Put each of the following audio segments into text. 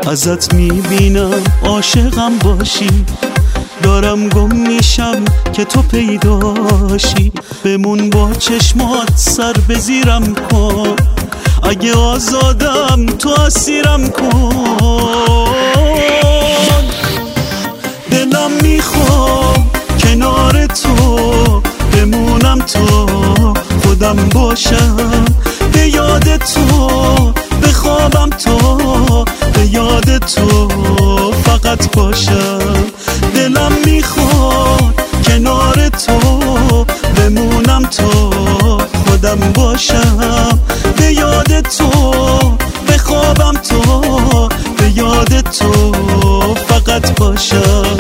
ازت میبینم عاشقم باشی، دارم گم میشم که تو پیداشی. بمون با چشمات سر به زیرم کن، اگه آزادم تو اسیرم کن. دلم میخوام کنار تو بمونم تا خودم باشم، به یاد تو بخوابم تا به یاد تو فقط باشم. دلم میخواد کنار تو بمونم تا خودم باشم، به یاد تو بخوابم تا به یاد تو فقط باشم.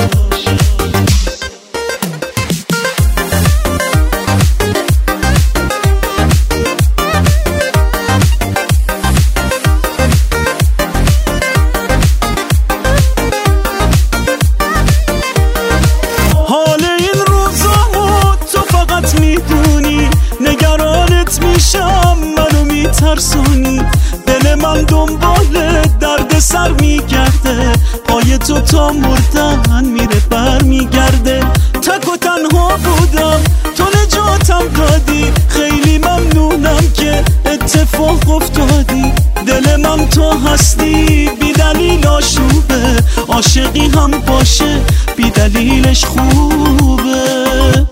نگرانت میشم منو میترسونی، دل من دنبال درد سر میگرده، پای تو تا مردن میره بر میگرده. تک و تنها بودم تو نجاتم دادی، خیلی ممنونم که اتفاق افتادی. دل من تو هستی بی دلیل آشوبه، عاشقی هم باشه بی دلیلش خوبه.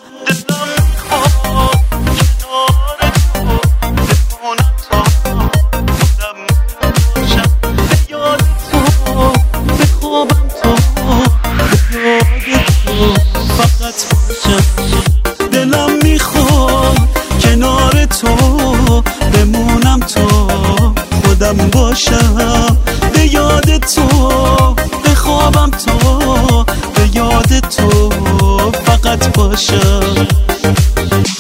دلم میخواد کنار تو بمونم تا خودم باشم، به یاد تو بخوابم تا به یاد تو فقط باشم.